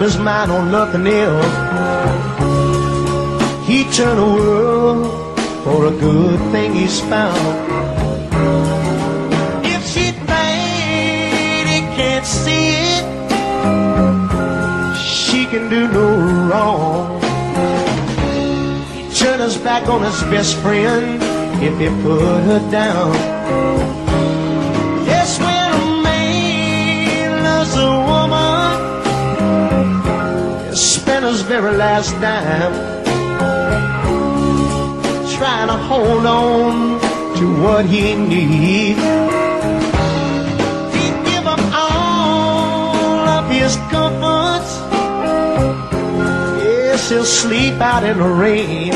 his mind on nothing else. He turned the world for a good thing he's found. If she thinks he can't see it, she can do no wrong. He turned his back on his best friend if he put her down. Yes, when a man loves a woman, he'll spend his very last dime trying to hold on to what he needs. He'd give up all of his comforts. Yes, he'll sleep out in the rain.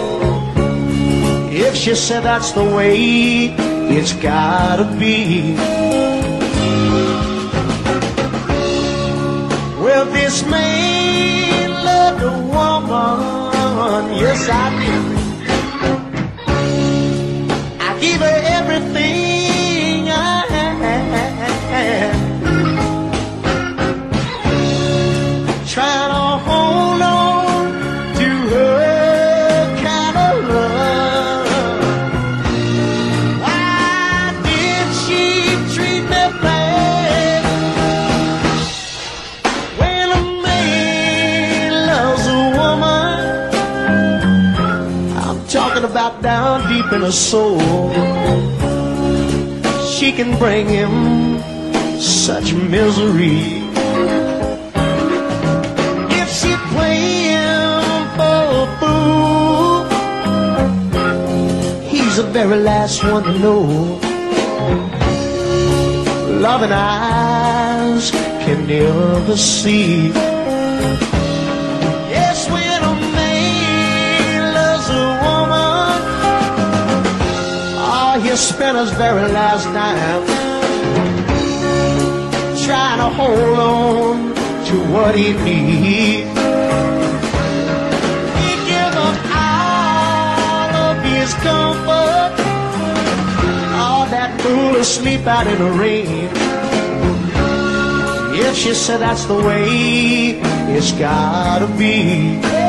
If she said that's the way it's gotta be. Well, this man loved a woman, yes I did. I gave her everything I had, trying to hold on to her kind of love. Why did she treat me bad? When a man loves a woman, I'm talking about down deep in her soul, she can bring him such misery. If she play him for a fool, he's the very last one to know. Loving eyes can never see. Yes, when a man loves a woman, oh, he'll spend his very last dime trying to hold on to what he needs. He'd give up all of his comfort, all that fool asleep out in the rain. If she said that's the way it's gotta be.